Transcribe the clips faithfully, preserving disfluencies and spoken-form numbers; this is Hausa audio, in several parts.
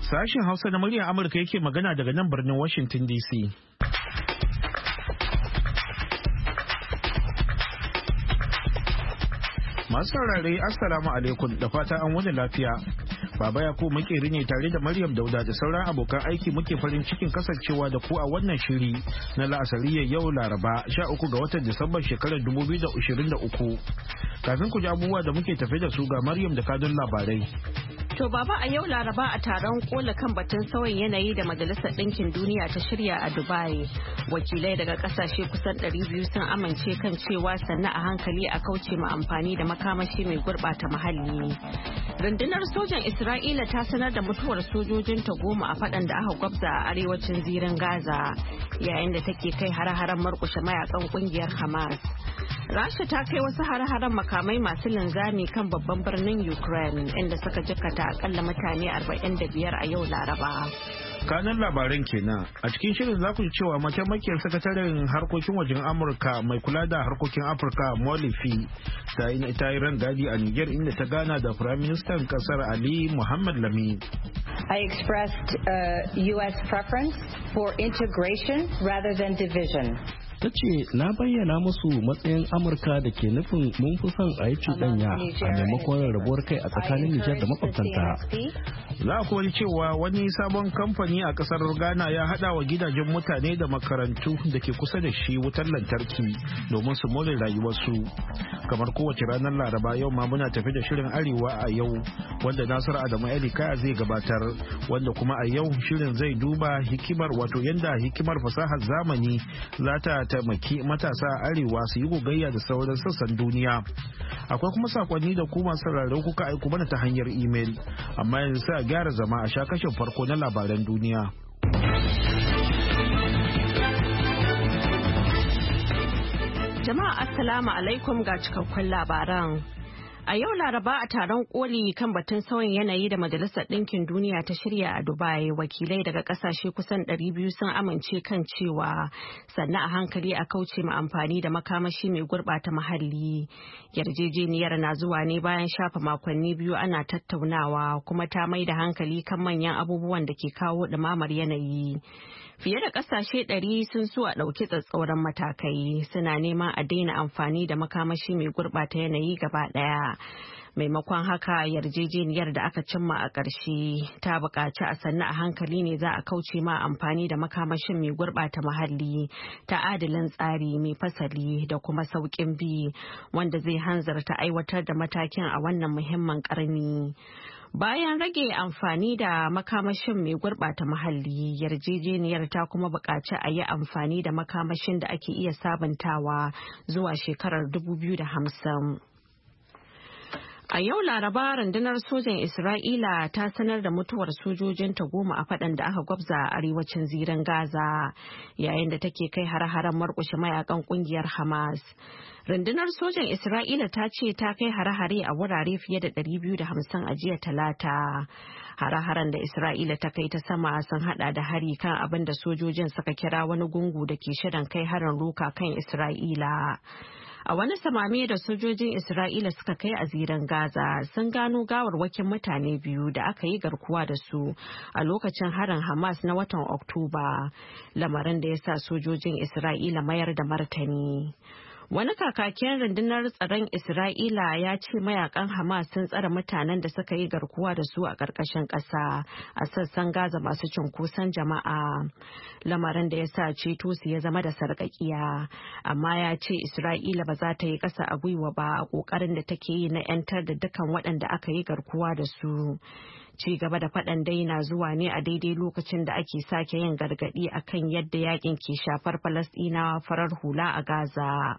Sashen Hausa na muryar Amurka yake magana daga nan birnin Washington D C. Masu saurare Assalamu alaikum da fata an wani lafiya. Baba Yakubu makeri ne tare da Maryam Dauda da sauran abokan aiki muke farin cikin kasancewa da ku a wannan shiri na la'asariyar yau Laraba sha uku ga watan Disamba shekarar dubu biyu da ashirin da uku. Kafin ku ji abubuwa da muke tafe da su ga Maryam da kadun labarai. To baba, a yau Laraba a taron kola kan batun sauyin yanayi da Majalisar Ɗinkin Duniya ta shirya a Dubai, wakilai daga kasashe kusan ɗari biyu sun amince kan cewa sannan a hankali a kauce ma amfani da makamashi mai gurɓata muhalli. Rundunar sojan Isra'ila ta sanar da mutuwar sojojinta goma a faɗan da aka gwabza a arewacin zirin Gaza, yayin da take kai hare-haren murƙushe mayakan ƙungiyar Hamas. Rasha ta kai wasu hare-haren makamai masu linzami kan babban birnin Ukraine inda suka jikata akalla mutane arba'in da biyar a yau Laraba. Kanan labaran kenan a cikin shirin za ku ji cewa mataimakiyar sakataren harkokin wajen Amurka mai kula da harkokin Afirka Molifi ta yi rangadi a Niger inda ta gana da Firaministan kasar Ali Muhammad Lami. I expressed uh, U S preference for integration rather than division. Ta ce na bayyana musu matsayin Amurka da ke nufin mun fi son a yi cuɗanya a maimakon rarrabuwar kai a tsakanin Nijar da makwabtanta. Za ku wani cewa wani sabon kamfani a kasar Ghana ya haɗa wa gidajen mutane da makarantu da ke kusa da shi wutar lantarki domin su more rayuwarsu. Kamar kowace ranar Laraba yau ma muna tafi da shirin Arewa a yau wanda Nasiru Adamu Elika zai gabatar, wanda kuma a yau shirin zai duba hikimar wato yadda hikimar fasahar zamani za ta taimaki matasa a arewa su yi gogayya da sauran sassan duniya. Akwai kuma sakonni da kuma sauraro kuka aiko mana ta hanyar imel, amma yanzu sai a gyara zama a sha kashin farko na labaran duniya. Jama'a assalamu alaikum ga cikakkun labaran. A yau Laraba a taron koli kan batun sauyin yanayi da Majalisar Ɗinkin Duniya ta shirya a Dubai, wakilai daga ƙasashe kusan ɗari biyu sun amince kan cewa sannan a hankali a kauce ma amfani da makamashi mai gurɓata muhalli. Yarjejeniyar na zuwa ne bayan shafa makonni biyu ana tattaunawa, kuma ta mai da hankali kan manyan abubuwan da ke kawo ɗumamar yanayi. Fiye da ƙasashe ɗari sun so a ɗauki tsatsauran matakai, suna neman a daina amfani da makamashi mai gurɓata yanayi gaba ɗaya. Maimakon haka, yarjejeniyar da aka cimma a ƙarshe ta buƙaci a sannu a hankali ne za a kauce ma amfani da makamashin mai gurɓata muhalli ta adalin tsari mai fasali da kuma sauƙin bi, wanda zai hanzarta aiwatar da matakin a wannan muhimmin ƙarni. Bayan rage amfani da makamashin mai gurɓata muhalli, yarjejeniyar ta kuma buƙaci a yi amfani da makamashin da ake iya sabuntawa zuwa shekarar dubu biyu da hamsin. A yau Laraba rundunar sojan Isra'ila ta sanar da mutuwar sojojinta goma a faɗan da aka gwabza a arewacin zirin Gaza, yayin da take kai hare-haren murƙushe mayakan ƙungiyar Hamas. Rundunar sojan Isra'ila ta ce ta kai hare-hare a wurare fiye da ɗari biyu da hamsin a jiya Talata. Hare-haren da Isra'ila ta kai ta sama sun hada da hari kan abin da sojojin suka kira wani gungu da ke shirin kai harin roka kan Isra'ila. A wani samame da sojojin Isra'ila suka kai a zirin Gaza sun gano gawarwakin mutane biyu da aka yi garkuwa da su a lokacin harin Hamas na watan Oktoba, lamarin da ya sa sojojin Isra'ila mayar da martani. Wani kakakin rundunar tsaron Isra'ila ya ce mayakan Hamas sun tsare mutanen da suka yi garkuwa da su a ƙarƙashin ƙasa a sassan Gaza masu cunkoson jama'a. Lamarin da ya sa ceto su ya zama da sarƙaƙiya, amma ya ce Isra'ila ba za ta yi ƙasa a gwiwa ba a ƙoƙarin da take yi na 'yantar da dukkan waɗanda aka yi garkuwa da su. Ci gaba da faɗan dai na zuwa ne a daidai lokacin da ake sake yin gargaɗi akan yadda yakin ke shafar Falasɗinawa farar hula a Gaza.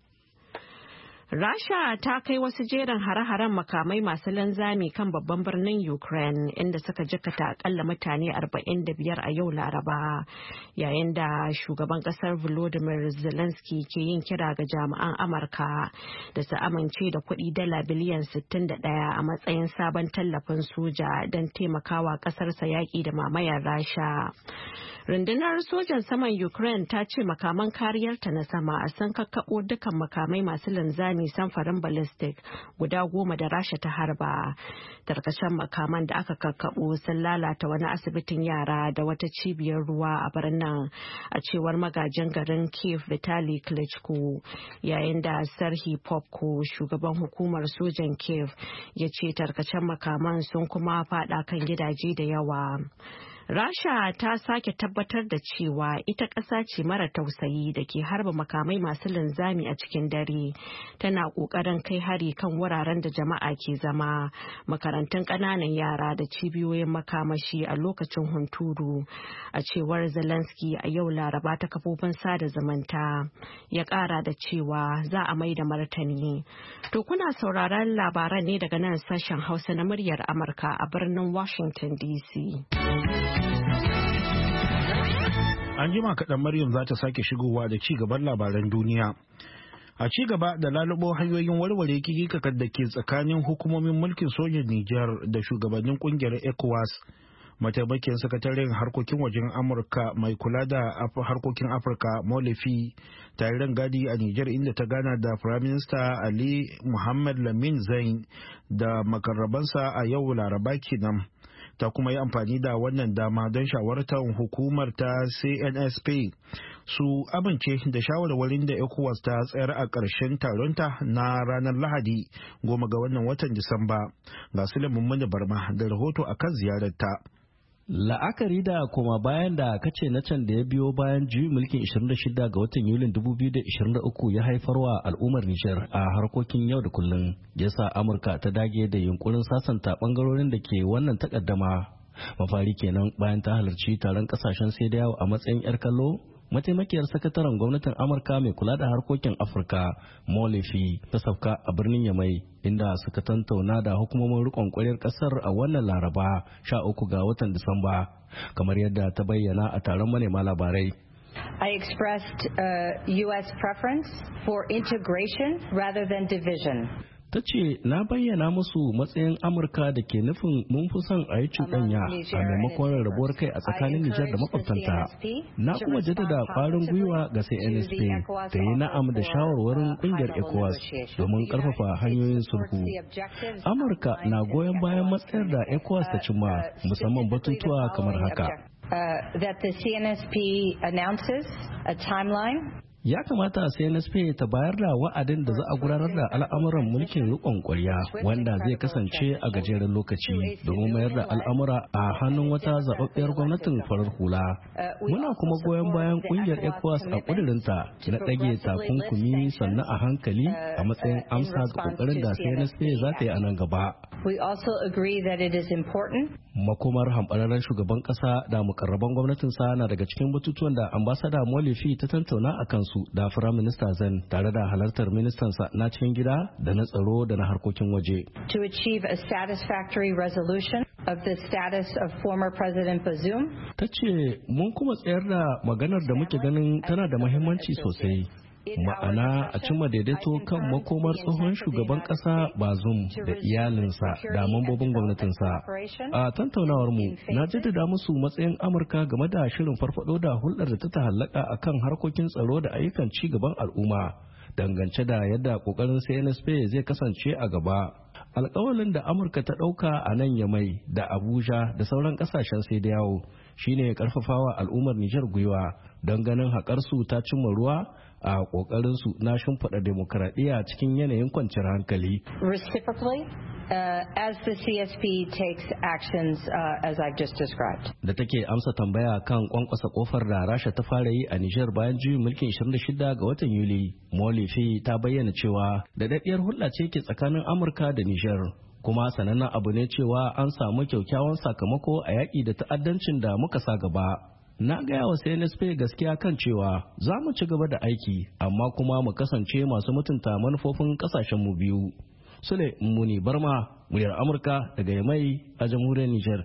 Rasha ta kai wasu jerin hare-haren makamai masu linzami kan babban birnin Ukraine inda suka jikata akalla mutane arba'in da biyar a yau Laraba, yayin da shugaban kasar Volodymyr Zelensky ke yin kira ga jami'an Amurka da su amince da kuɗi dala biliyan sittin da ɗaya a matsayin sabon tallafin soja don taimakawa ƙasarsa yaƙi da mamayar Rasha. Rundunar sojan saman Ukraine ta ce makaman kariyarta na sama sun kakkaɓo dukkan makamai masu linzami linzami samfarin ballistic guda goma da Rasha ta harba. Tarkacen makaman da aka kakkaɓo sun lalata wani asibitin yara da wata cibiyar ruwa a birnin, a cewar magajin garin Kiev Vitali Klitschko, yayin da Serhiy Popko, shugaban hukumar sojan Kiev, ya ce tarkacen makaman sun kuma fada kan gidaje da yawa. Rasha ta sake tabbatar da cewa ita ƙasa ce mara tausayi da ke harba makamai masu linzami a cikin dare. Tana ƙoƙarin kai hari kan wuraren da jama'a ke zama, makarantun ƙananan yara da cibiyoyin makamashi a lokacin hunturu, a cewar Zelensky a yau Laraba ta kafofin sada zumunta. Ya ƙara da cewa za a mai da martani. To kuna sauraron labaran ne daga nan sashen Hausa na muryar Amurka a birnin Washington D C. An jima kaɗan Maryam za ta sake shigowa da ci gaban labaran duniya. A ci gaba da lalubo hanyoyin warware kikikakar da ke tsakanin hukumomin mulkin sojin Nijar da shugabannin kungiyar ECOWAS. Mataimakin sakataren harkokin wajen Amurka mai kula da harkokin Afirka Molefi ta yi rangadi a Nijar inda ta gana da Prime Minister Ali Muhammad Lamin Zain da makarrabansa a yau Laraba kenan. Ta kuma yi amfani da wannan dama don shawartar hukumar ta C N S P su amince da shawarwarin da ECOWAS ta tsayar a ƙarshen taronta na ranar Lahadi goma ga wannan watan Disamba. Ga Suleiman Mani Barma da rahoto akan ziyararta. La'akari da koma bayan da kace na can da ya biyo bayan juyin mulkin ishirin da shida ga watan Yulin dubu biyu da ishirin da uku ya haifarwa al'ummar Nijar a harkokin yau da kullum, yasa Amurka ta dage da yunkurin sasanta bangarorin da ke wannan takaddama. Mafari kenan bayan ta halarci taron kasashen sai da yawo a matsayin 'yar kallo. Mataimakiyar sakataren gwamnatin Amurka mai kula da harkokin Afirka Molefi ta sauka a birnin Yamai inda suka tantauna da hukumomin rikon kwaryar kasar a wannan Laraba sha uku ga watan Disamba, kamar yadda ta bayyana a taron manema labarai. I expressed uh, U S preference for integration rather than division. Ta ce na bayyana musu matsayin Amurka da ke nufin mun fi son a yi cuɗanya a maimakon rarrabuwar kai a tsakanin Nijar da makwabtanta. Na kuma jaddada ƙwarin gwiwa ga C N S P da yi na'am da shawarwarin ƙungiyar ECOWAS domin ƙarfafa hanyoyin sulhu. Amurka na goyon bayan matsayar da ECOWAS ta cimma, musamman batutuwa kamar haka. Uh, that the C N S P announces a timeline. Ya kamata C N S P ta bayar da wa'adin da za a gudanar da al'amuran mulkin riƙon ƙwarya wanda zai kasance a gajeren lokaci domin mayar da al'amura a hannun wata zaɓaɓɓiyar gwamnatin farar hula. Muna kuma goyon bayan ƙungiyar ECOWAS a ƙudurinta na ɗage takunkumi sannan a hankali a matsayin amsa ga ƙoƙarin da C N S P za ta yi a nan gaba. We also agree that it is important. Makomar hamɓararren shugaban ƙasa da mukarraban gwamnatinsa na daga cikin batutuwan da ambasada Molefi ta tantauna a kansu da Firaminista Zan tare da halartar ministansa na cikin gida da na tsaro da na harkokin waje. To achieve a satisfactory resolution of the status of former President Bazoum. Ta ce mun kuma tsayar da maganar da muke ganin tana da muhimmanci sosai. Ma'ana a cimma daidaito kan makomar tsohon shugaban kasa Bazoum da iyalinsa da mambobin gwamnatinsa. A tantaunawar mu na jaddada musu matsayin Amurka game da shirin farfado da hulɗar da ta tahallaka akan harkokin tsaro da ayyukan ci gaban al'umma dangance da yadda kokarin C N S P zai kasance a gaba. Alƙawalin da Amurka ta ɗauka a nan Yamai da Abuja da sauran ƙasashen sai da yawo shine karfafawa al'ummar Nijar gwiwa don ganin haƙarsu ta cimma ruwa a ƙoƙarinsu na shimfiɗa demokaradiyya cikin yanayin kwanciyar hankali. Reciprocally, uh, as the C S P takes actions uh, as I've just described. Da take amsa tambaya kan kwankwasa kofar da Rasha ta fara yi a Nijar bayan juyin mulkin ishirin da shida ga watan Yuli, Molefi ta bayyana cewa da daɗiyar hulɗa ce ke tsakanin Amurka da Nijar. Kuma sanannen abu ne cewa an samu kyakkyawan sakamako a yaƙi da ta'addancin da muka sa gaba. Na gaya wa C N S P gaskiya kan cewa za mu ci gaba da aiki amma kuma mu kasance masu mutunta manufofin kasashen mu biyu. Sule Muni Barma, muryar Amurka daga Yamai a jamhuriyar Nijar.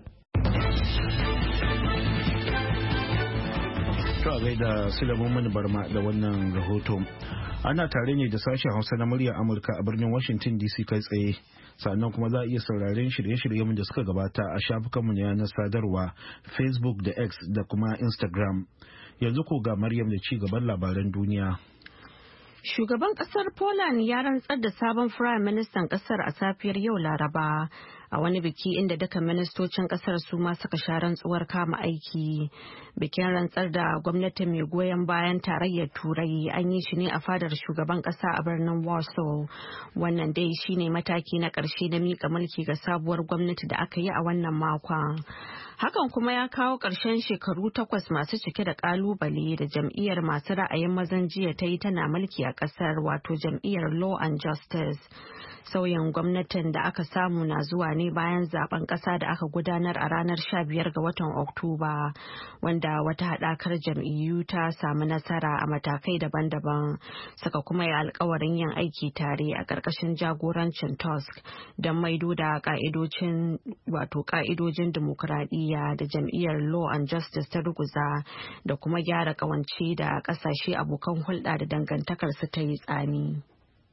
To a gaida Sule Muni Barma da wannan rahoto. Ana tare ne da sashen Hausa na muryar Amurka a birnin Washington D C kai tsaye. Sannan kuma za a iya sauraren shirye-shiryen da suka gabata a shafukanmu na yanar sadarwa Facebook da X da kuma Instagram. Yanzu ko ga Maryam da ci gaban labaran duniya. Shugaban kasar Poland ya rantsar da sabon Firayim Ministan kasar a safiyar yau Laraba a wani biki inda duka ministocin kasar su ma suka sha rantsuwar kama aiki. Bikin rantsar da gwamnati mai goyon bayan tarayyar Turai an yi shi ne a fadar shugaban kasa a birnin Warsaw. Wannan dai shine mataki na ƙarshe na miƙa mulki ga sabuwar gwamnati da aka yi a wannan makon. Hakan kuma ya kawo ƙarshen shekaru takwas masu cike da ƙalubale da jam'iyyar masu ra'ayin mazan jiya ta yi tana mulki a ƙasar, wato jam'iyyar Law and Justice. Sauyin gwamnatin da aka samu na zuwa ne bayan zaben ƙasa da aka gudanar a ranar sha biyar ga watan Oktoba, wanda wata haɗakar jam'iyyu ta samu nasara a matakai daban-daban, suka kuma yi alkawarin yin aiki tare a ƙarƙashin jagorancin Tusk don maido da ƙa'idojin wato ƙa'idojin dimokuraɗiyya da jam'iyyar Law and Justice ta ruguza, da kuma gyara ƙawance da ƙasashe abokan hulɗa da dangantakarsu ta yi tsami.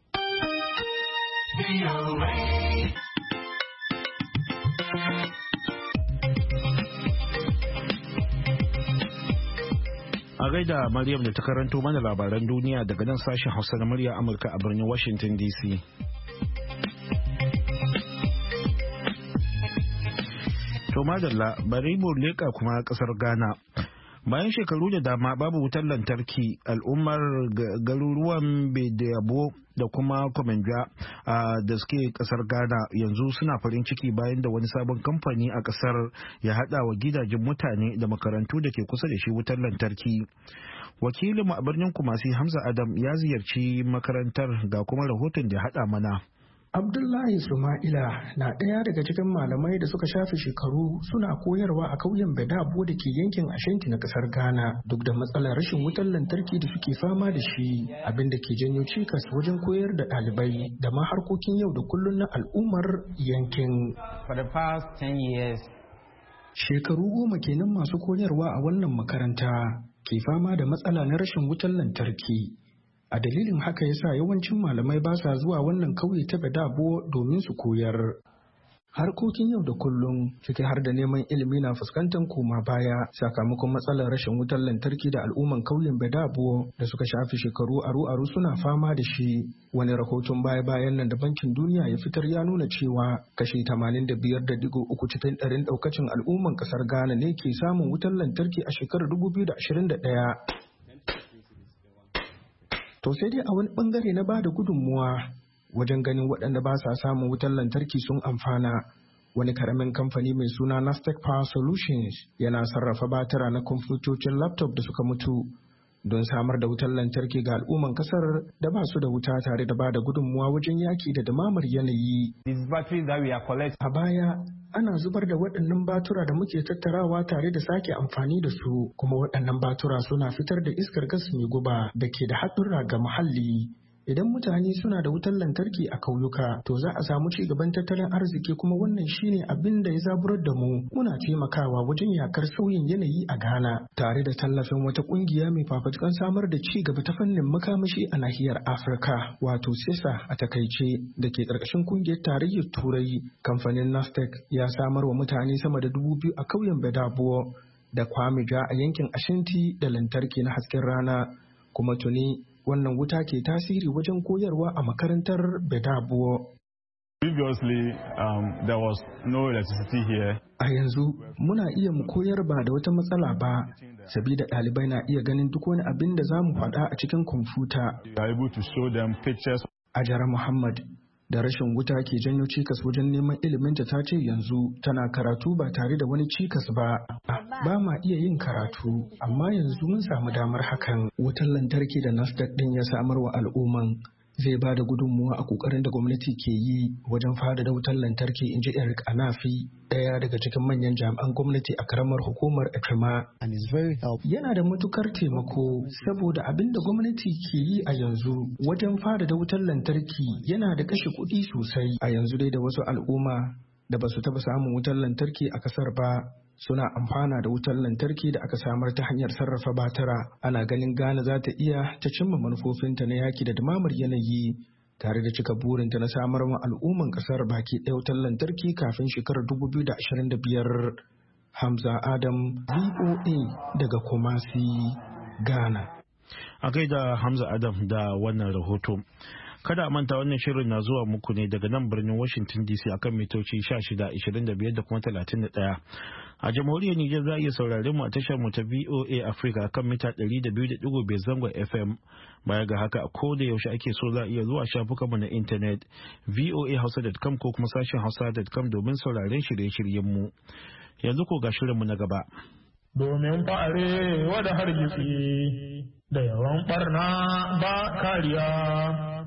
A gaida Maryam da ta karanto mana labaran duniya daga nan sashen Hausa na murya Amurka a birnin Washington D C. To madalla, bari mu leƙa kuma ƙasar Ghana. Bayan shekaru da dama babu wutar lantarki, al'ummar garuruwan Bedeyabo da kuma Kwamenja da suke kasar Ghana yanzu suna farin ciki bayan da wani sabon kamfani a kasar ya hada wa gidajen mutane da makarantu da ke kusa da shi wutar lantarki. Wakilinmu a birnin Kumasi Hamza Adam ya ziyarci makarantar, ga kuma rahoton da ya hada mana. Abdullahi Suma'ila na ɗaya daga cikin malamai da suka shafe shekaru suna koyarwa a ƙauyen Bedabo da ke yankin Ashanti na ƙasar Ghana, duk da matsalar rashin wutar lantarki da suke fama da shi, abin da ke janyo cikas wajen koyar da ɗalibai da ma harkokin yau da kullum na al'ummar yankin. For the past ten years, shekaru goma kenan masu koyarwa a wannan makaranta ke fama da matsala na rashin wutar lantarki. A dalilin haka yasa yawancin malamai ba sa zuwa wannan kauye ta Bedabo domin su koyar. Harkokin yau da kullum, ciki har da neman ilimi, na fuskantar koma baya sakamakon matsalar rashin wutar lantarki da al'umman kauyen Bedabo da suka shafi shekaru aru-aru suna fama da shi. Wani rahoton baya-bayan nan da Bankin Duniya ya fitar ya nuna cewa kashi tamanin da biyar da digo uku cikin ɗarin ɗaukacin al'umman ƙasar Ghana ne ke samun wutar lantarki a shekarar dubu biyu da ashirin da ɗaya. To sai dai a wani bangare na bada gudunmuwa wajen ganin waɗanda ba sa samun wutar lantarki sun amfana. Wani karamin kamfani mai suna Nastek Power Solutions yana sarrafa batira na kwamfutocin laptop da suka mutu don samar da wutar lantarki ga al'umman kasar da ba su da wuta, tare da bada gudunmuwa wajen yaki da dumamar yanayi. A baya ana zubar da waɗannan batura da muke tattarawa tare da sake amfani da su, kuma waɗannan batura suna fitar da iskar gas mai guba da ke da haɗurra ga muhalli. Idan mutane suna da wutar lantarki a kauyuka, to za a samu ci gaban tattalin arziki, kuma wannan shine abin da ya zaburar da mu. Muna taimakawa wajen yakar sauyin yanayi a Ghana tare da tallafin wata kungiya mai fafutukan samar da ci gaba ta fannin makamashi a nahiyar Afirka, wato SESA a takaice, da ke ƙarƙashin kungiyar tarayyar Turai. Kamfanin Nastek ya samar wa mutane sama da dubu biyu a kauyen Bedabo da Kwamija a yankin Ashanti da lantarki na hasken rana, kuma tuni wannan wuta ke tasiri wajen koyarwa a makarantar Bedabo. Previously, um, there was no electricity here. A yanzu muna iya mu koyar ba da wata matsala ba, sabida ɗalibai na iya ganin duk wani abin da za mu faɗa a cikin kwamfuta. You are able to show them pictures. Ajara Muhammad, da rashin wuta ke janyo cikas wajen neman iliminta, ta ce yanzu tana karatu ba tare da wani cikas ba. Ba ma iya yin karatu, amma yanzu mun samu damar hakan. Wutar lantarki da Nasdaq din ya samar wa al'umman zai ba da gudunmuwa a kokarin da gwamnati ke yi wajen fada da wutar lantarki, in ji Eric Anafi, ɗaya daga cikin manyan jami'an gwamnati a karamar hukumar Ekrima. Yana da matukar taimako saboda abin da gwamnati ke yi a yanzu wajen fada da wutar lantarki yana da kashe kuɗi sosai. A yanzu dai da wasu al'umma da ba su taɓa samun wutar lantarki a kasar ba suna amfana da wutar lantarki da aka samar ta hanyar sarrafa batira. Ana ganin Ghana za ta iya ta cimma manufofinta na yaki da dumamar yanayi tare da cika burinta na samar wa al'umman kasar baki ɗaya wutar lantarki kafin shekarar dubu biyu da ashirin da biyar. Hamza Adam, V O A daga Kumasi, Ghana. A gaida Hamza Adam da wannan rahoto. Kada a manta wannan shirin na zuwa muku ne daga nan birnin Washington D C akan mitoci sha shida, ishirin da biyar da kuma talatin da ɗaya. A jamhuriyar Nijar za a iya sauraren mu a tashar mu ta V O A Africa akan mita ɗari da biyu da ɗigo biyar zangon F M. Baya ga haka a koda yaushe ake so za a iya zuwa shafukanmu na intanet v o a hausa dot com ko kuma sashen hausa dot com domin sauraren shirye-shiryen mu. Yanzu ko ga shirin mu na gaba. Domin fa'are wada hargitsi da yawan barna ba kariya.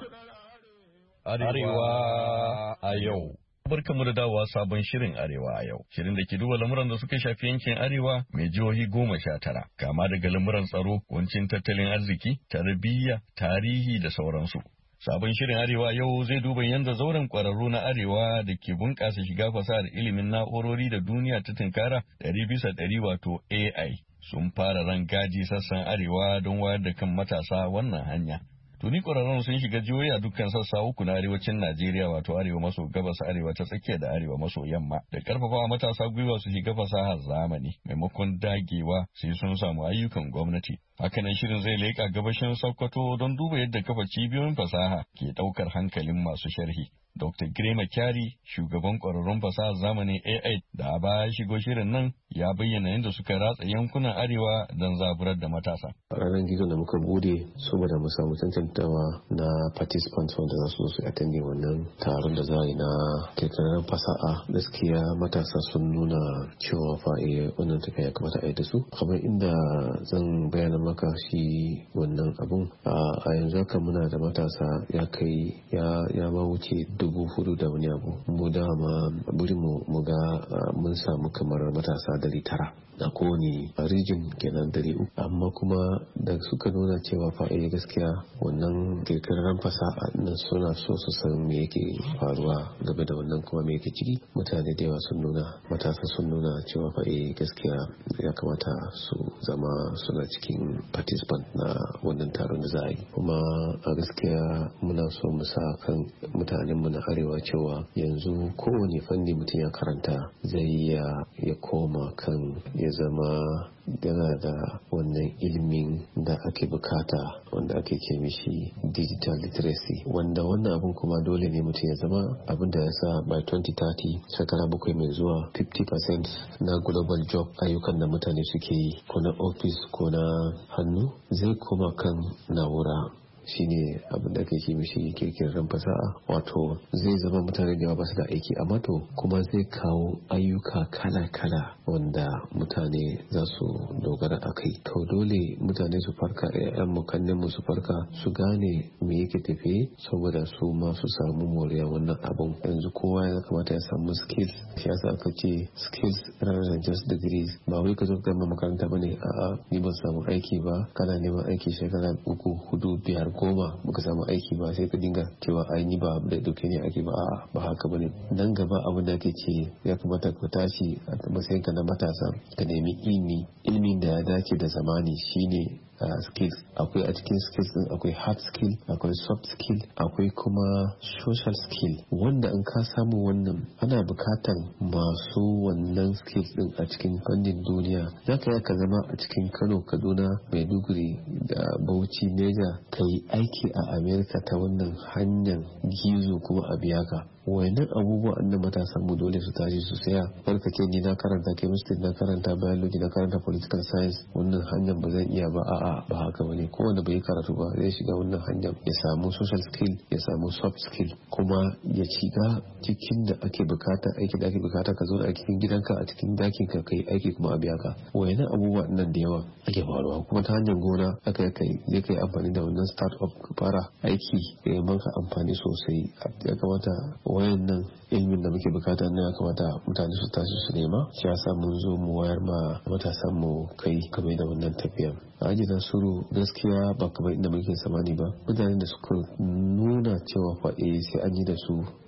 Arewa a yau. Barkanmu da dawowa sabon shirin Arewa a yau. Shirin da ke duba lamuran da suka shafi yankin Arewa mai jihohi goma sha tara, kama daga lamuran tsaro, kuncin tattalin arziki, tarbiyya, tarihi da sauransu. Sabon shirin Arewa yau zai duba yadda zauren kwararru na Arewa da ke bunƙasa shiga fasahar ilimin na'urori da duniya ta tunkara ɗari bisa ɗari wato A I sun fara rangaji sassan Arewa don wayar da kan matasa wannan hanya. Tuni ƙwararrun sun shiga jihohi a dukkan sassa uku na arewacin Najeriya wato arewa maso gabas, arewa ta tsakiya da arewa maso yamma da ƙarfafawa matasa gwiwa su shiga fasahar zamani maimakon dagewa sai sun samu ayyukan gwamnati. Hakanan shirin zai leƙa gabashin Sokoto don duba yadda kafa cibiyoyin fasaha ke ɗaukar hankalin masu sharhi. Doctor Grema Kyari, shugaban ƙwararrun fasahar zamanin A I da a baya shigo shirin nan ya bayyana yadda suka ratsa yankunan arewa don zaburar da matasa. Ranar gizo da muka bude saboda mu samu tantantawa na participants wanda za su su attend wannan taron da za a yi na kirkirar fasaha. Gaskiya matasa sun nuna cewa fa eh wannan tafiya ya kamata a yi da su. Kamar inda zan bayyana maka shi wannan abun a yanzu haka muna da matasa ya kai ya ya ma wuce dubu hudu da wani abu. Mu dama burin mu ga mun samu kamar matasa dari tara da kowane region kenan dari uku, amma kuma da suka nuna cewa fa eh gaskiya wannan kirkirar fasaha nan suna so su san me yake faruwa game da wannan kuma me yake ciki. Mutane da yawa sun nuna matasa sun nuna cewa fa eh gaskiya ya kamata su zama suna cikin participant na wannan taron da za a yi. Kuma a gaskiya muna so mu sa kan mutanen mu na arewa cewa yanzu kowane fanni mutum ya karanta zai iya ya koma kan ya zama yana da wannan ilimin da ake bukata wanda ake ce mishi digital literacy, wanda wannan abun kuma dole ne mutum ya zama abin da ya sa by twenty thirty shekara bakwai mai zuwa fifty percent na global job ayyukan da mutane suke yi ko na office ko na hannu zai koma kan na'ura. Shine abin da ake ce mishi kirkirar fasaha, wato zai zama mutane da yawa ba su da aiki amma to kuma zai kawo ayyuka kala-kala wanda mutane za su dogara a kai. To dole mutane su farka, ƴaƴan mu kannen mu su farka su gane me yake tafe saboda su ma su samu moriya wannan abun. Yanzu kowa ya kamata ya samu skills. Shi yasa aka ce skills rather than just degrees. Ba wai ka zo ka gama makaranta bane, a'a ni ban samu aiki ba, kana neman aiki shekara uku hudu biyar goma baka samu aiki ba sai ka dinga cewa ai ni ba da dauke ne ake ba. A'a ba haka bane. Nan gaba abin da ake ce ya kamata ka tashi a matsayin ka na matasa ka nemi ilimi ilimin da ya dace da zamani shine Uh, skills. Akwai a cikin skills din akwai hard skill, akwai soft skill, akwai kuma social skill, wanda in ka samu wannan ana bukatan masu wannan skills din a cikin fannin duniya. Za ka ka zama a cikin Kano, Kaduna, Maiduguri da Bauchi, Neja ka yi aiki a America ta wannan hanyar gizo kuma a biya ka. Wayannan abubuwa annan matasan mu dole su tashi su saya. Barka ce ni na karanta chemistry, na karanta biology, na karanta political science, wannan hanyar ba zan iya ba. A'a ba haka bane. Kowanne bai karatu ba zai shiga wannan hanyar ya samu social skill, ya samu soft skill, kuma ya shiga cikin da ake bukata, aiki da ake bukata ka zo a cikin gidanka, a cikin dakin ka kai aiki kuma a biya ka. Wayannan abubuwa nan da yawa ake faruwa kuma ta hanyar gona aka kai zai kai amfani da wannan start up ka fara aiki ya maka amfani sosai. Ya kamata wayannan ilimin da muke bukata ne ya kamata mutane su tashi su nema. Shi yasa mun zo mu wayar ma matasan mu kai game da wannan tafiya. Aji Nasiru gaskiya ba kamar inda muke samani ba. Mutanen da suka nuna cewa fa eh sai an yi da su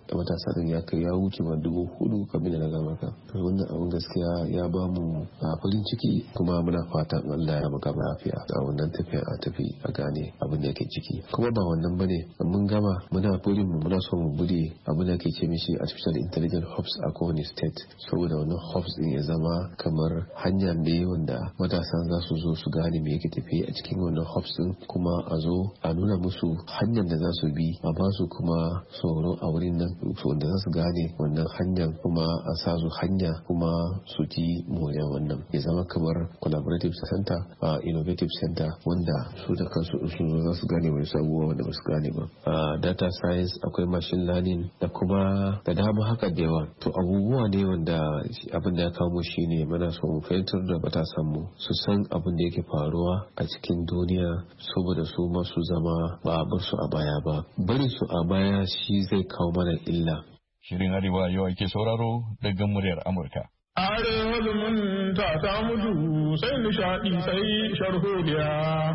matasa din ya kai ya wuce ma dubu hudu kamar da na ga maka. Wannan abin gaskiya ya ba mu farin ciki kuma muna fatan Allah ya maka lafiya a wannan tafiya a tafi a gane abin da yake ciki. Kuma ba wannan bane mun gama muna burin mu muna so mu bude abin da ke ce mishi artificial intelligence hubs a kowane state, saboda wannan hubs din ya zama kamar hanya ne wanda matasa za su zo su gane me yake tafi a cikin wannan hubs din, kuma a zo a nuna musu hanyar da za su bi, a ba su kuma tsoro a wurin nan wanda za su gane wannan hanyar, kuma a sa su hanya kuma su ji moriyar wannan. Ya zama kamar collaborative center a innovative center wanda su da kansu su zo za su gane wani sabuwa wanda ba su gane ba. A data science akwai machine learning da kuma da dama haka da yawa. To abubuwa ne wanda abin da ya kamo shi ne muna so mu fahimtar da matasan mu su san abin da yake faruwa a cikin duniya, saboda su ma su zama ba a bar su a baya ba. Bari su a baya shi zai kawo mana illa. Shirin Arewa yau ake sauraro daga muryar Amurka. Arewa zumunta ta mutu sai nishaɗi sai sharholiya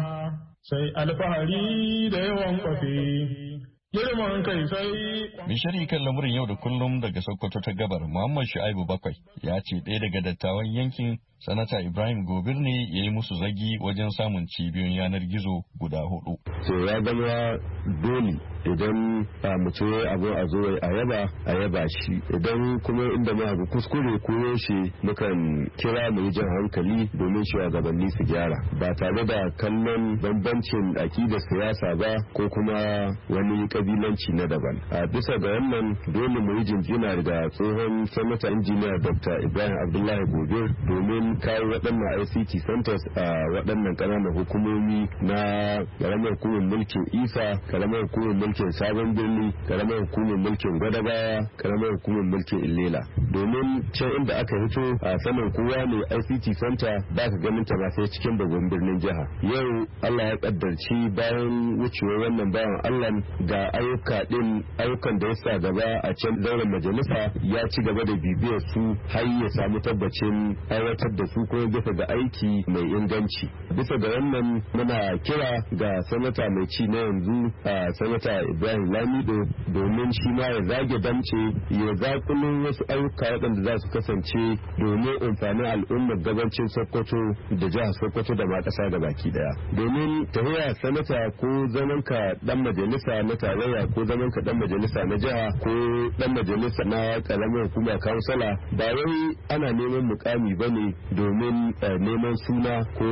sai alfahari da yawan kwafe. Girman kai sai. Bishari kan lamurin yau da kullum daga Sokoto ta gabar Muhammad Shu'aibu Bakwai ya ce ɗaya daga dattawan yankin Sanata Ibrahim Gobir ne ya yi musu zagi wajen samun cibiyoyin yanar gizo guda hudu. To ya zama dole idan a mutum abu a zo a yaba a yaba shi, idan kuma inda ma abu kuskure ko yaushe mukan kira mu yi jan hankali domin shugabanni su gyara ba tare da kallon bambancin akidar siyasa ba ko kuma wani kabilanci na daban. A bisa ga wannan dole mu yi jinjina da tsohon sanata injiniya Dr. Ibrahim Abdullahi Gobir domin kawo waɗannan I C T centers a waɗannan ƙananan hukumomi na ƙaramar hukumar mulkin Isa, ƙaramar hukumar mulkin Sabon Birni, ƙaramar hukumar mulkin Gwadabawa, ƙaramar hukumar mulkin Illela. Domin can inda aka hito a sanin kowa ne I C T center ba ka ganin ta ba sai cikin babban birnin jiha. Yau Allah ya kaddarci bayan wucewar wannan bayan Allah ga ayyuka din ayyukan da ya sa gaba a can zauren majalisa ya ci gaba da bibiyar su har ya samu tabbacin aiwatar da su kuma bisa ga aiki mai inganci. Bisa ga wannan muna kira ga sanata mai ci na yanzu a sanata Ibrahim Lamido domin shi ma ya zage damce ya zakulun wasu ayyuka waɗanda za su kasance domin amfanin al'ummar gabancin Sokoto da jihar Sokoto da ma ƙasa da baki daya. Domin tafiya sanata ko zaman ka dan majalisa na tarayya ko zaman ka dan majalisa na jiha ko dan majalisa na karamar hukuma kansala ba wai ana neman mukami bane domin neman suna ko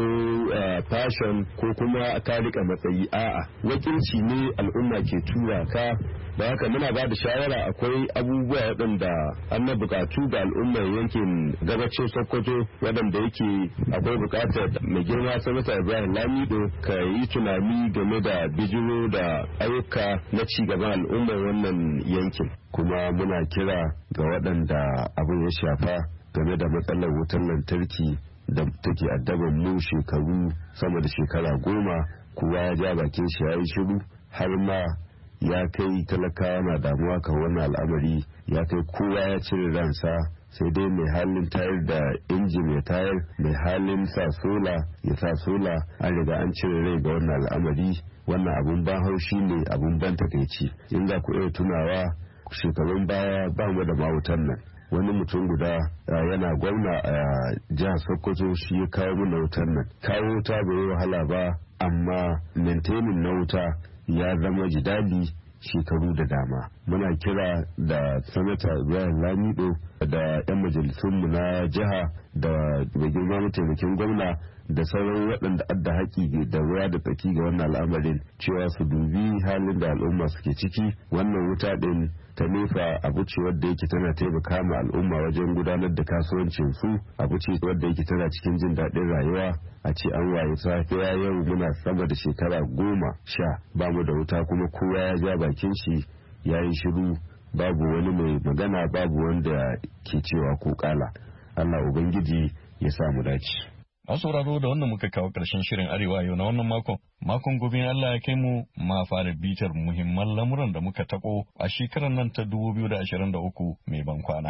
fashion ko kuma ka rika matsayi, a'a wakilci ne al'umma ke tura ka. Da haka muna ba da shawara akwai abubuwa waɗanda an na bukatu ga al'ummar yankin gabacin Sokoto waɗanda yake akwai bukatar mai girma sanata Ibrahim Lamido ka yi tunani game da bijiro da ayyuka na ci gaban al'ummar wannan yankin. Kuma muna kira ga waɗanda abin ya shafa game da matsalar wutar lantarki da take addaban mu shekaru sama da shekara goma, kowa ya ja bakin shi ya yi shiru har ma ya kai talakawa na damuwa kan wannan al'amari, ya kai kowa ya cire ransa sai dai mai halin tayar da injin ya tayar, mai halin sa sola ya sa sola. An riga an cire rai ga wannan al'amari. Wannan abun ban haushi ne, abun ban takaici. In za ku iya tunawa shekarun baya ba mu da mawutan nan, wani mutum guda yana gwamna a jihar Sokoto shi ya kawo mana wutan nan. Kawo wuta bai yi wahala ba, amma maintaining na wuta ya zama jidali shekaru da dama. Muna kira da sanata Ibrahim Lamido da 'yan majalisunmu na jiha da mai girma mataimakin gwamna da sauran waɗanda adda haƙi da ruwa da tsaki ga wannan al'amarin cewa su dubi halin da al'umma suke ciki. Wannan wuta ɗin ta nefa abu ce wadda yake tana taimaka ma al'umma wajen gudanar da kasuwancin su, abu ce wadda yake tana cikin jin daɗin rayuwa. A ce an waye safiya yau muna sama da shekara goma sha ba mu da wuta, kuma kowa ya ja bakin shi ya yi shiru, babu wani mai magana, babu wanda ke cewa ko kala. Allah Ubangiji ya sa mu dace. A sauraro da wannan muka kawo ƙarshen shirin Arewa yau na wannan makon. Makon gobe Allah ya kai mu ma fara bitar muhimman lamuran da muka tako a shekarar nan ta dubu biyu da ashirin da uku mai ban kwana.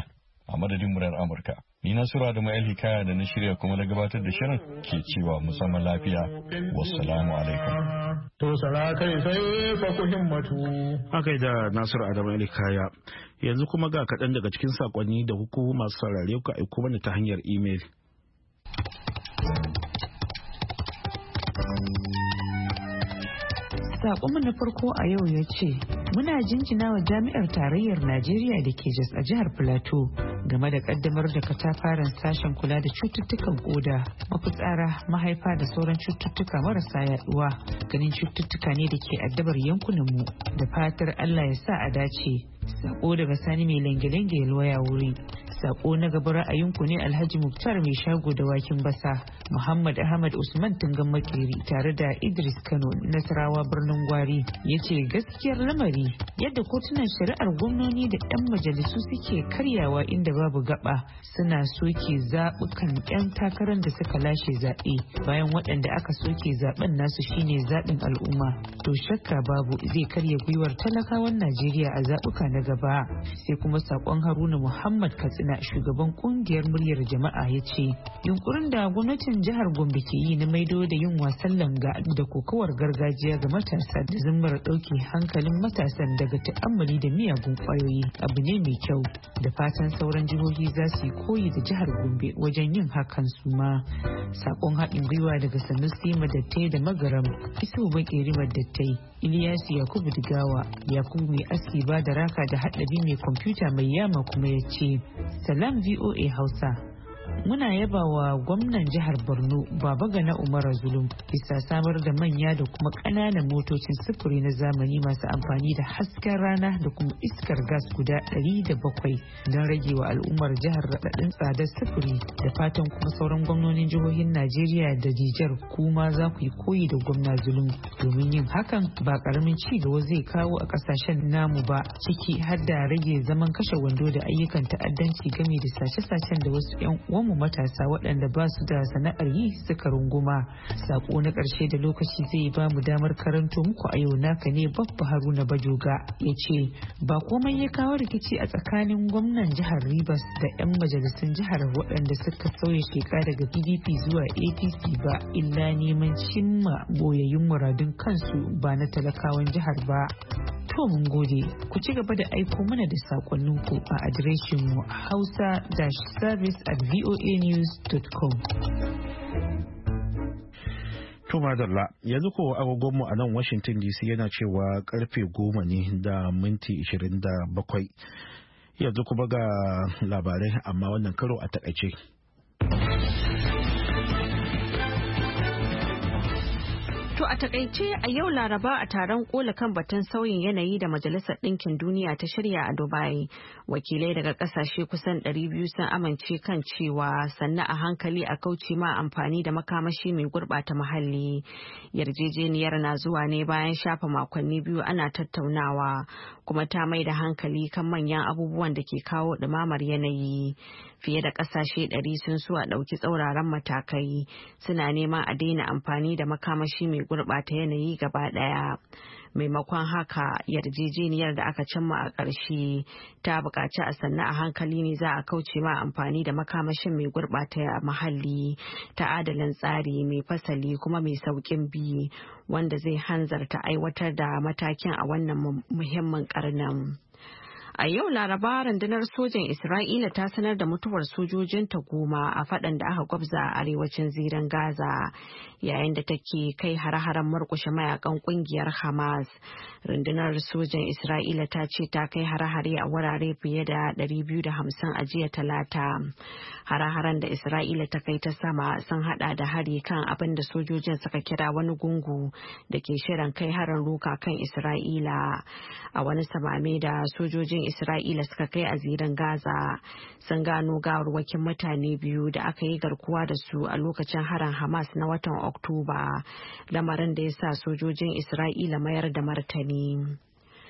a madadin muryar Amurka. Ni Nasiru Adamu El Hikaya da na shirya kuma na gabatar da shirin ke cewa musamman lafiya. Wassalamu alaikum. To sala kai sai fa ku himmatu. Akai da Nasiru Adamu El Hikaya. Yanzu kuma ga kaɗan daga cikin sakonni da hukumu masu saurare ku aiko mana ta hanyar imel. Saƙonmu na farko a yau ya ce, muna jinjina wa jami'ar tarayyar Najeriya da ke Jos a jihar Plateau game da kaddamar da katafaren sashen kula da cututtukan koda, mafitsara, mahaifa da sauran cututtuka marasa yaduwa. Ganin cututtuka ne da ke addabar yankunanmu, da fatar Allah ya sa a dace. Sako daga Sani mai lange-lange yalwaya wuri. Sako na gaba ra'ayinku ne Alhaji Muktar mai shago da wakin basa, Muhammad Ahmad Usman Tungan Makeri tare da Idris Kano Nasarawa birnin Gwari ya ce gaskiyar lamari yadda kotunan shari'ar gwamnoni da 'yan majalisu suke karyawa inda babu gaba suna soke zaɓukan 'yan takarar da suka lashe zaɓe bayan waɗanda aka soke zaɓen nasu shine zaɓin al'umma. To shakka babu zai karya gwiwar talakawan Najeriya a zaɓuka na gaba. Sai kuma saƙon Haruna Muhammad Katsina shugaban kungiyar muryar jama'a ya ce yunkurin da gwamnatin jihar Gombe ke yi na maido da yin wasan langa da kokawar gargajiya ga matasa da zimmar ɗauke hankalin matasan daga ta'ammali da miyagun kwayoyi abu ne mai kyau, da fatan sauran jihohi za su yi koyi da jihar Gombe wajen yin hakan su ma. Sakon haɗin gwiwa daga Sanusi Madattai da Magaram, Isu Bakeri Madattai, Iliyasu Yakubu Digawa, Yakubu mai aski ba da raka da haɗabi mai kwamfuta mai yama kuma ya ce Salam V O A Hausa. Muna yaba wa gwamnan jihar Borno Baba Gana Umar Zulum bisa samar da manya da kuma ƙananan motocin sufuri na zamani masu amfani da hasken rana da kuma iskar gas guda ɗari da bakwai don rage wa al'ummar jihar raɗaɗin tsadar sufuri, da fatan kuma sauran gwamnonin jihohin Najeriya da Nijar kuma za ku yi koyi da gwamna Zulum, domin yin hakan ba ƙaramin ci gaba zai kawo a ƙasashen namu ba, ciki har da rage zaman kashe wando da ayyukan ta'addanci game da sace-sacen da wasu 'yan uwan mu matasa waɗanda ba su da sana'ar yi suka runguma. Sako na ƙarshe da lokaci zai ba mu damar karanto muku a yau naka ne Babba Haruna Bajoga ya ce ba komai ya kawo rikici a tsakanin gwamnan jihar Rivers da 'yan majalisun jihar waɗanda suka sauya sheka daga P D P zuwa A P C ba illa neman cimma boyayyun muradun kansu ba na talakawan jihar ba. To mun gode, ku ci gaba da aiko mana da sakonninku a adireshin mu hausa-service at voanews dot com. To madalla, yanzu ko agogonmu a nan Washington D C yana cewa karfe goma ne da minti ishirin da bakwai. Yanzu kuma ga labarai amma wannan karo a takaice. To a takaice a yau Laraba a taron kola kan batun sauyin yanayi da Majalisar Ɗinkin Duniya ta shirya a Dubai, wakilai daga ƙasashe kusan ɗari biyu sun amince kan cewa sannan a hankali a kauce ma amfani da makamashi mai gurɓata muhalli. Yarjejeniyar na zuwa ne bayan shafa makonni biyu ana tattaunawa, kuma ta mai da hankali kan manyan abubuwan da ke kawo ɗumamar yanayi. Fiye da ƙasashe ɗari sun so a ɗauki tsauraran matakai, suna neman a daina amfani da makamashi mai gurɓata yanayi gaba ɗaya. Maimakon haka, yarjejeniyar da aka cimma a ƙarshe ta buƙaci a sannu a hankali ne za a kauce ma amfani da makamashin mai gurɓata muhalli ta adalin tsari mai fasali kuma mai sauƙin bi, wanda zai hanzarta aiwatar da matakin a wannan muhimmin ƙarnin. A yau Laraba rundunar sojan Isra'ila ta sanar da mutuwar sojojinta goma a faɗan da aka gwabza a arewacin zirin Gaza, yayin da take kai hare-haren murƙushe mayakan ƙungiyar Hamas. Rundunar sojan Isra'ila ta ce ta kai hare-hare a wurare fiye da ɗari biyu da hamsin a jiya Talata. Hare-haren da Isra'ila ta kai ta sama sun hada da hari kan abin da sojojin suka kira wani gungu da ke shirin kai harin roka kan Isra'ila. A wani samame da sojojin Isra'ila suka kai a zirin Gaza, sun gano gawarwakin mutane biyu da aka yi garkuwa da su a lokacin harin Hamas na watan Oktoba, lamarin da ya sa sojojin Isra'ila mayar da martani.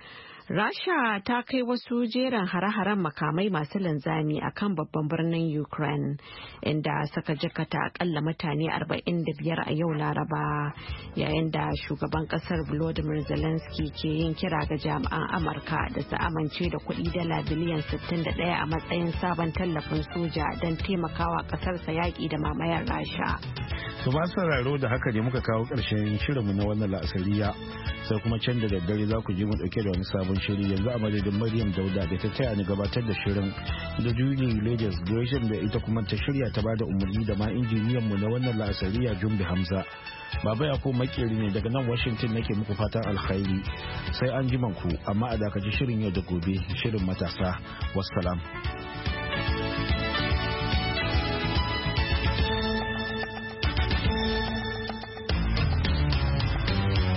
Rasha ta kai wasu jerin hare-haren makamai masu linzami a kan babban birnin Ukraine, inda suka jikata akalla mutane arba'in da biyar a yau Laraba, yayin da shugaban kasar Volodymyr Zelensky ke yin kira ga jami'an Amurka da su amince da kuɗi dala biliyan sittin da ɗaya a matsayin sabon tallafin soja don taimakawa ƙasarsa yaƙi da mamayar Rasha. To ba sauraro da haka ne muka kawo ƙarshen shirinmu na wannan la'asariya, sai kuma can da daddare za ku ji mu ɗauke da wani sabon shiri. Yanzu a madadin Maryam Dauda da ta taya ni gabatar da shirin, da Julie Ladies Gresham da ita kuma ta shirya ta bada umarni, da ma injiniyan mu na wannan la'asariya Jumbi Hamza. Baba Yakubu Makeri ne daga nan Washington nake muku fatan alkhairi. Sai an ji ku, amma a dakaci shirin yau da gobe, shirin matasa. Wassalam.